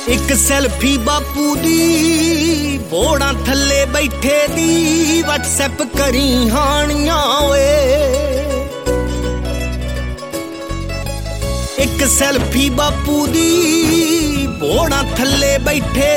ਇੱਕ ਸੈਲਫੀ ਬਾਪੂ ਦੀ ਬੋੜਾਂ ਥੱਲੇ ਬੈਠੇ ਦੀ WhatsApp ਕਰੀ ਹਾਣੀਆਂ ਓਏ। ਇੱਕ ਸੈਲਫੀ ਬਾਪੂ ਦੀ ਬੋੜਾਂ ਥੱਲੇ ਬੈਠੇ